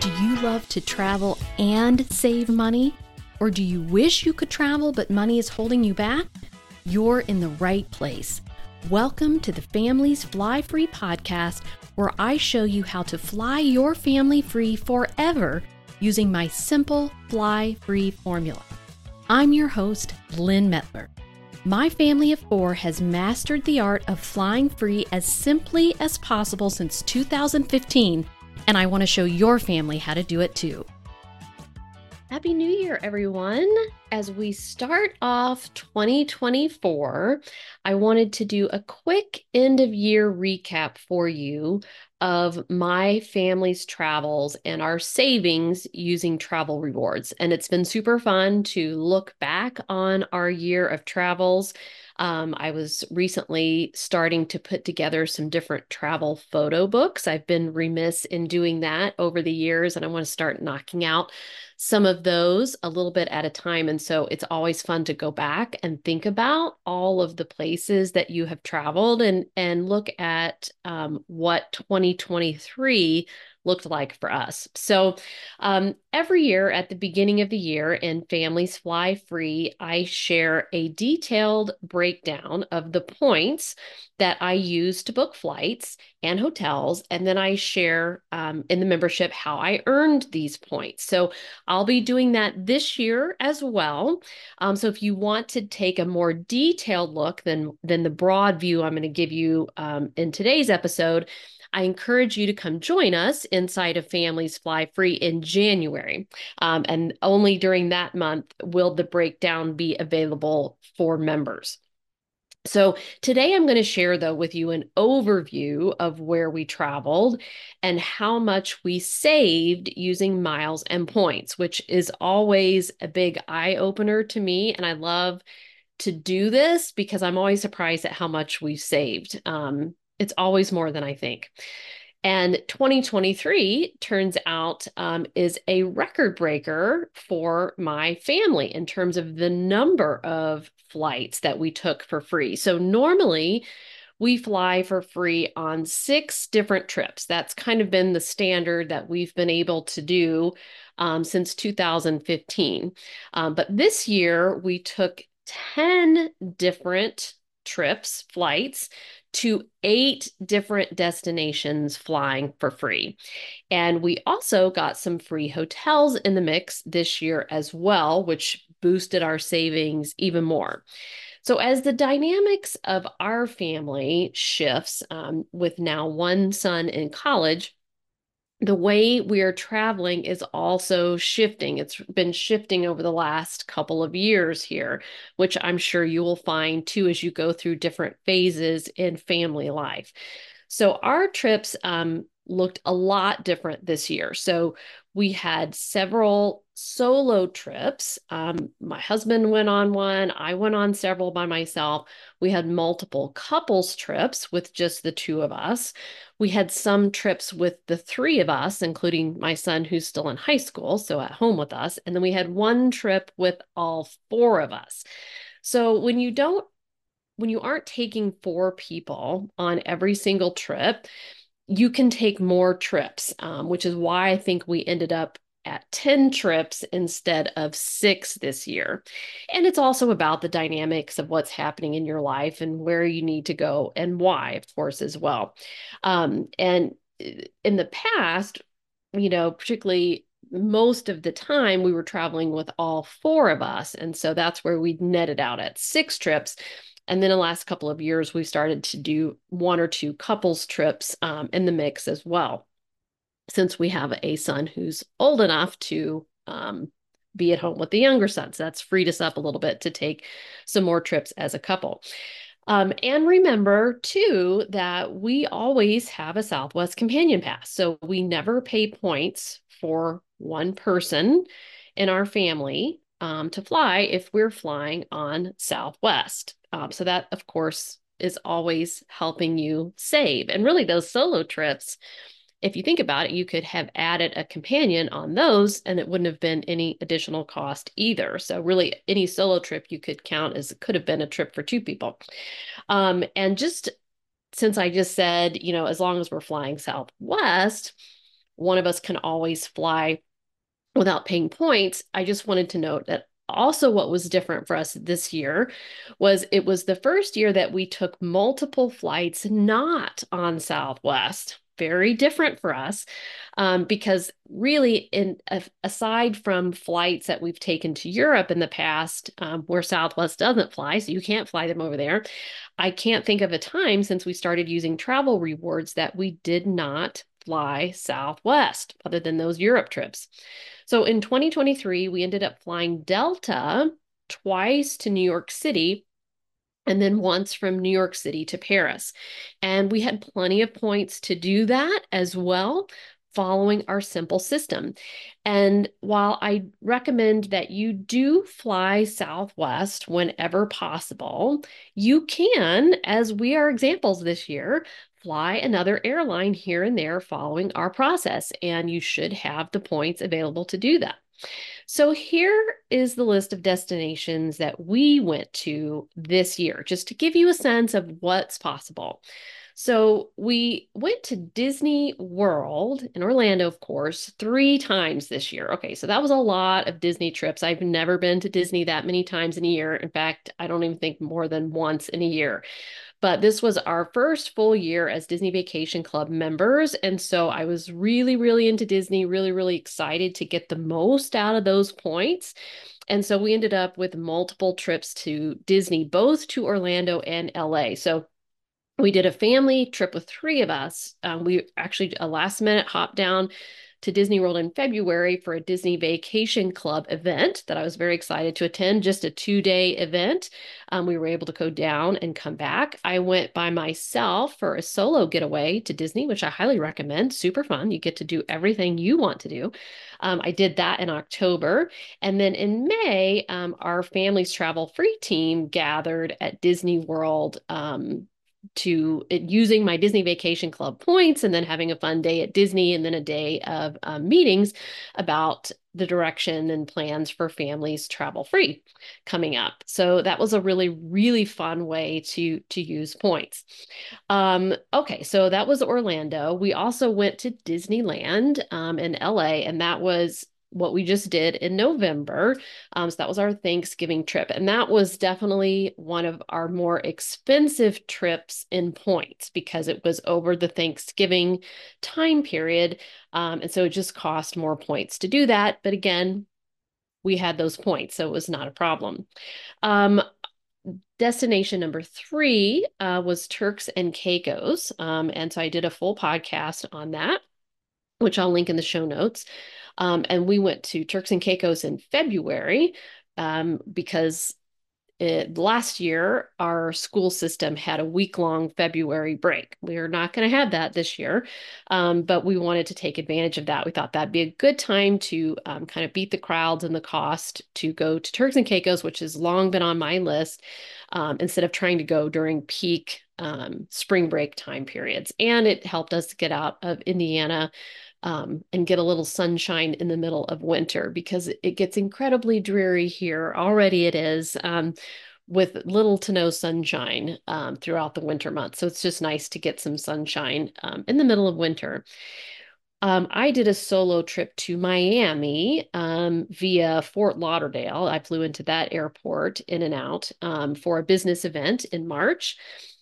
Do you love to travel and save money? Or do you wish you could travel but money is holding you back? You're in the right place. Welcome to the Families Fly Free podcast, where I show you how to fly your family free forever using my simple fly free formula. I'm your host, Lynn Mettler. My family of four has mastered the art of flying free as simply as possible since 2015, and I want to show your family how to do it too. Happy New Year, everyone. As we start off 2024, I wanted to do a quick end of year recap for you of my family's travels and our savings using travel rewards. And it's been super fun to look back on our year of travels. I was recently starting to put together some different travel photo books. I've been remiss in doing that over the years, and I want to start knocking out some of those a little bit at a time. And so it's always fun to go back and think about all of the places that you have traveled and look at what 2023 looked like for us. So every year at the beginning of the year in Families Fly Free, I share a detailed breakdown of the points that I use to book flights and hotels. And then I share in the membership how I earned these points. So I'll be doing that this year as well. So if you want to take a more detailed look than the broad view I'm going to give you in today's episode, I encourage you to come join us inside of Families Fly Free in January. And only during that month will the breakdown be available for members. So today I'm going to share, though, with you an overview of where we traveled and how much we saved using miles and points, which is always a big eye opener to me. And I love to do this because I'm always surprised at how much we've saved. It's always more than I think. And 2023 turns out is a record breaker for my family in terms of the number of flights that we took for free. So normally we fly for free on 6 different trips. That's kind of been the standard that we've been able to do since 2015. But this year we took 10 different flights to 8 different destinations flying for free. And we also got some free hotels in the mix this year as well, which boosted our savings even more. So as the dynamics of our family shifts with now one son in college, the way we are traveling is also shifting. It's been shifting over the last couple of years here, which I'm sure you will find too as you go through different phases in family life. So our trips looked a lot different this year. So we had several solo trips. My husband went on one. I went on several by myself. We had multiple couples trips with just the two of us. We had some trips with the 3 of us, including my son who's still in high school, so at home with us. And then we had one trip with all 4 of us. So when you aren't taking 4 people on every single trip, you can take more trips, which is why I think we ended up at 10 trips instead of 6 this year. And it's also about the dynamics of what's happening in your life and where you need to go and why, of course, as well. And in the past, particularly most of the time we were traveling with all 4 of us. And so that's where we netted out at 6 trips. And then the last couple of years, we started to do 1 or 2 couples trips in the mix as well, since we have a son who's old enough to be at home with the younger son. So that's freed us up a little bit to take some more trips as a couple. And remember, too, that we always have a Southwest Companion Pass. So we never pay points for one person in our family to fly if we're flying on Southwest. So that, of course, is always helping you save. And really, those solo trips, if you think about it, you could have added a companion on those and it wouldn't have been any additional cost either. So really, any solo trip you could count as could have been a trip for 2 people. And just since I just said, as long as we're flying Southwest, one of us can always fly without paying points. I just wanted to note that also what was different for us this year was it was the first year that we took multiple flights not on Southwest. Very different for us, because really, aside from flights that we've taken to Europe in the past, where Southwest doesn't fly, so you can't fly them over there, I can't think of a time since we started using travel rewards that we did not fly Southwest other than those Europe trips. So in 2023, we ended up flying Delta twice to New York City and then once from New York City to Paris. And we had plenty of points to do that as well, following our simple system. And while I recommend that you do fly Southwest whenever possible, you can, as we are examples this year, fly another airline here and there following our process, and you should have the points available to do that. So here is the list of destinations that we went to this year, just to give you a sense of what's possible. So we went to Disney World in Orlando, of course, 3 times this year. Okay, so that was a lot of Disney trips. I've never been to Disney that many times in a year. In fact, I don't even think more than once in a year. But this was our first full year as Disney Vacation Club members. And so I was really, really into Disney, really, really excited to get the most out of those points. And so we ended up with multiple trips to Disney, both to Orlando and LA. So we did a family trip with 3 of us. We actually a last minute hop down to Disney World in February for a Disney Vacation Club event that I was very excited to attend, just a 2-day event. We were able to go down and come back. I went by myself for a solo getaway to Disney, which I highly recommend. Super fun. You get to do everything you want to do. I did that in October. And then in May, our family's travel free team gathered at Disney World, to using my Disney Vacation Club points and then having a fun day at Disney and then a day of meetings about the direction and plans for families travel free coming up. So that was a really, really fun way to use points. Okay, so that was Orlando. We also went to Disneyland in LA, and that was what we just did in November. So that was our Thanksgiving trip. And that was definitely one of our more expensive trips in points because it was over the Thanksgiving time period. And so it just cost more points to do that. But again, we had those points, so it was not a problem. Destination number 3 was Turks and Caicos. And so I did a full podcast on that, which I'll link in the show notes. And we went to Turks and Caicos in February because last year our school system had a week-long February break. We are not going to have that this year, but we wanted to take advantage of that. We thought that'd be a good time to kind of beat the crowds and the cost to go to Turks and Caicos, which has long been on my list, instead of trying to go during peak spring break time periods. And it helped us get out of Indiana and get a little sunshine in the middle of winter because it gets incredibly dreary here. Already it is, with little to no sunshine throughout the winter months. So it's just nice to get some sunshine in the middle of winter. I did a solo trip to Miami via Fort Lauderdale. I flew into that airport in and out for a business event in March.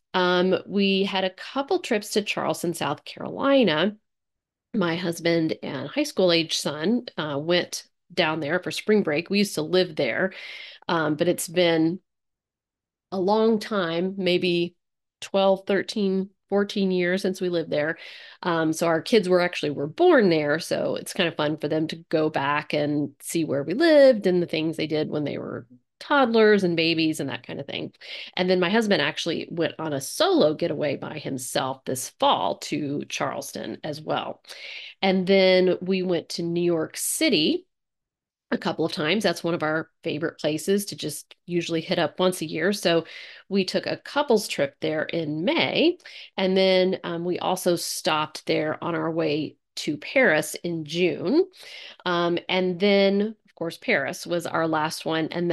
We had a couple trips to Charleston, South Carolina. My husband and high school age son went down there for spring break. We used to live there, but it's been a long time, maybe 12, 13, 14 years since we lived there. So our kids were born there. So it's kind of fun for them to go back and see where we lived and the things they did when they were toddlers and babies and that kind of thing. And then my husband actually went on a solo getaway by himself this fall to Charleston as well. And then we went to New York City a couple of times. That's one of our favorite places to just usually hit up once a year. So we took a couples trip there in May. And then we also stopped there on our way to Paris in June. And then, of course, Paris was our last one. And that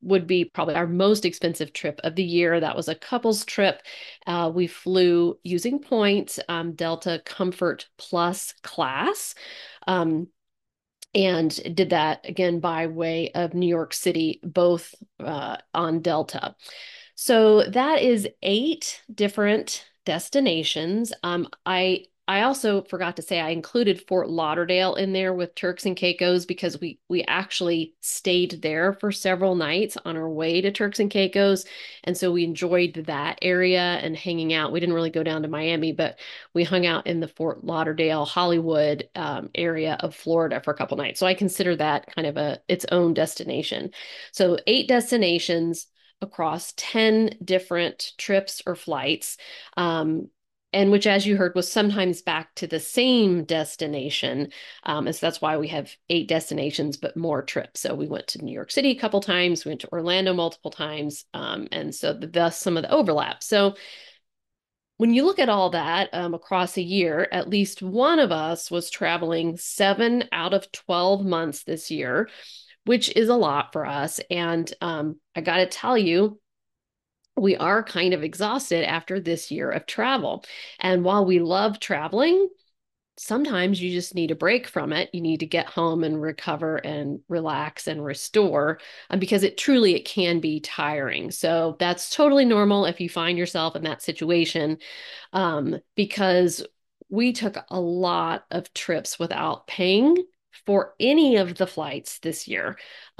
would be probably our most expensive trip of the year. That was a couples trip. We flew using points, Delta Comfort Plus class. Um, and did that again by way of New York City, both on Delta. So that is 8 different destinations. I also forgot to say I included Fort Lauderdale in there with Turks and Caicos because we actually stayed there for several nights on our way to Turks and Caicos, and so we enjoyed that area and hanging out. We didn't really go down to Miami, but we hung out in the Fort Lauderdale, Hollywood area of Florida for a couple nights. So I consider that kind of its own destination. So 8 destinations across 10 different trips or flights. And which, as you heard, was sometimes back to the same destination. And so that's why we have 8 destinations, but more trips. So we went to New York City a couple times, we went to Orlando multiple times. And so thus some of the overlap. So when you look at all that across a year, at least one of us was traveling 7 out of 12 months this year, which is a lot for us. And I got to tell you, we are kind of exhausted after this year of travel. And while we love traveling, sometimes you just need a break from it. You need to get home and recover and relax and restore because it can be tiring. So that's totally normal if you find yourself in that situation because we took a lot of trips without paying for any of the flights this year.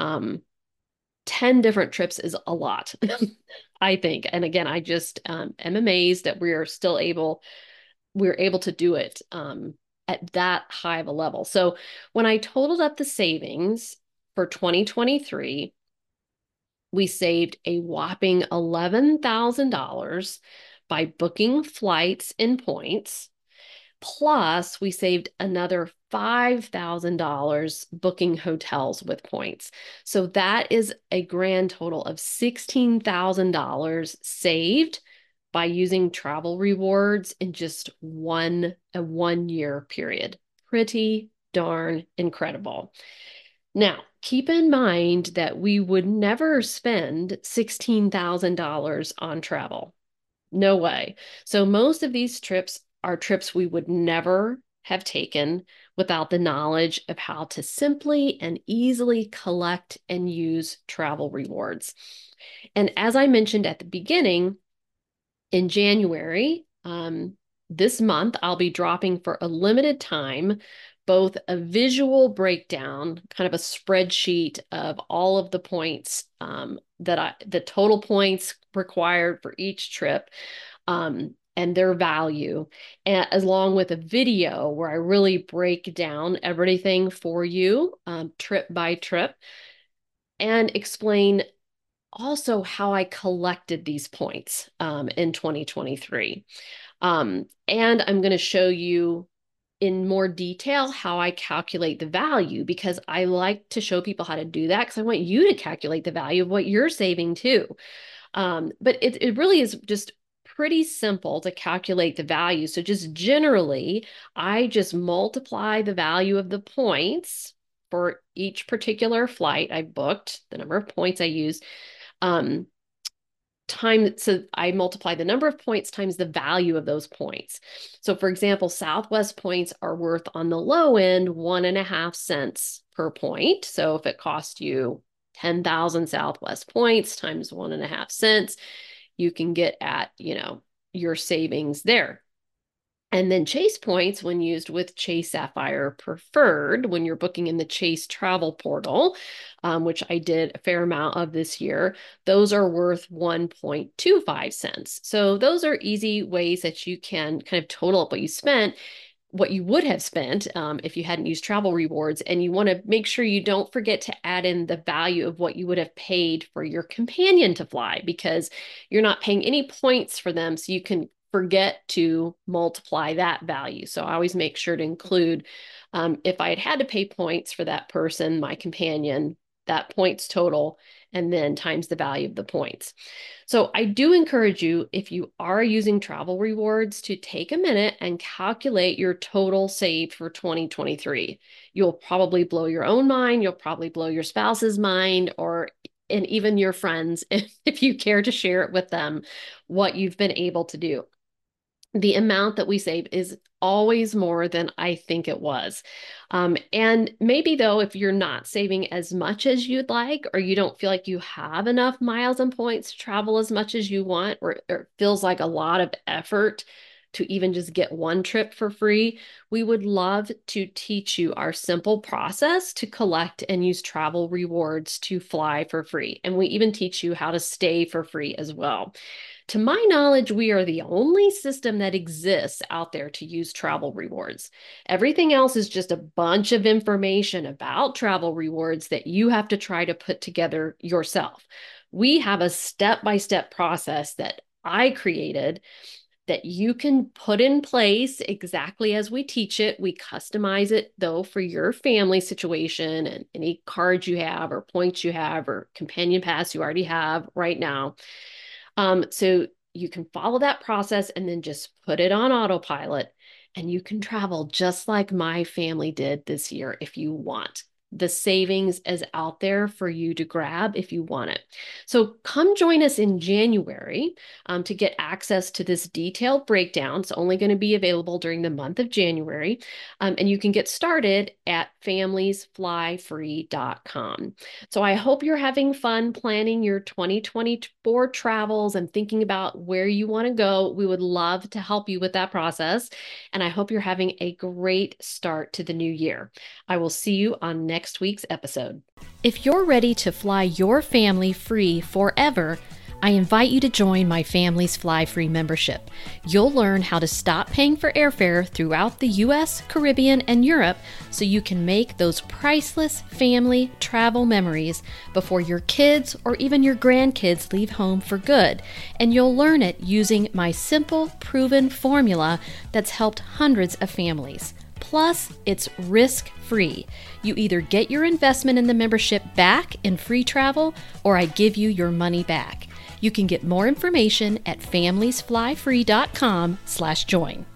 10 different trips is a lot, I think. And again, I just am amazed that we're able to do it at that high of a level. So when I totaled up the savings for 2023, we saved a whopping $11,000 by booking flights in points. Plus, we saved another $5,000 booking hotels with points. So that is a grand total of $16,000 saved by using travel rewards in just a 1 year period. Pretty darn incredible. Now, keep in mind that we would never spend $16,000 on travel. No way. So most of these trips are trips we would never have taken without the knowledge of how to simply and easily collect and use travel rewards. And as I mentioned at the beginning, in January, this month, I'll be dropping for a limited time both a visual breakdown, kind of a spreadsheet of all of the points the total points required for each trip, and their value, and along with a video where I really break down everything for you, trip by trip, and explain also how I collected these points in 2023. And I'm going to show you in more detail how I calculate the value because I like to show people how to do that because I want you to calculate the value of what you're saving too. But it really is just pretty simple to calculate the value. So just generally, I just multiply the value of the points for each particular flight I booked, the number of points I used, so I multiply the number of points times the value of those points. So for example, Southwest points are worth on the low end 1.5 cents per point. So if it cost you 10,000 Southwest points times 1.5 cents, you can get at, your savings there. And then Chase points, when used with Chase Sapphire Preferred, when you're booking in the Chase travel portal, which I did a fair amount of this year, those are worth 1.25 cents. So those are easy ways that you can kind of total up what you would have spent if you hadn't used travel rewards. And you want to make sure you don't forget to add in the value of what you would have paid for your companion to fly because you're not paying any points for them. So you can forget to multiply that value. So I always make sure to include, if I had to pay points for that person, my companion, that points total, and then times the value of the points. So I do encourage you, if you are using travel rewards, to take a minute and calculate your total saved for 2023. You'll probably blow your own mind. You'll probably blow your spouse's mind, or and even your friends, if you care to share it with them, what you've been able to do. The amount that we save is always more than I think it was. And maybe though, if you're not saving as much as you'd like, or you don't feel like you have enough miles and points to travel as much as you want, or it feels like a lot of effort to even just get one trip for free, we would love to teach you our simple process to collect and use travel rewards to fly for free. And we even teach you how to stay for free as well. To my knowledge, we are the only system that exists out there to use travel rewards. Everything else is just a bunch of information about travel rewards that you have to try to put together yourself. We have a step-by-step process that I created that you can put in place exactly as we teach it. We customize it though for your family situation and any cards you have or points you have or companion pass you already have right now. So you can follow that process and then just put it on autopilot, and you can travel just like my family did this year if you want. The savings is out there for you to grab if you want it. So come join us in January to get access to this detailed breakdown. It's only going to be available during the month of January. And you can get started at familiesflyfree.com. So I hope you're having fun planning your 2024 travels and thinking about where you want to go. We would love to help you with that process. And I hope you're having a great start to the new year. I will see you on next week's episode. If you're ready to fly your family free forever, I invite you to join my Families Fly Free membership. You'll learn how to stop paying for airfare throughout the US, Caribbean, and Europe so you can make those priceless family travel memories before your kids or even your grandkids leave home for good. And you'll learn it using my simple, proven formula that's helped hundreds of families. Plus, it's risk-free. You either get your investment in the membership back in free travel, or I give you your money back. You can get more information at familiesflyfree.com/join.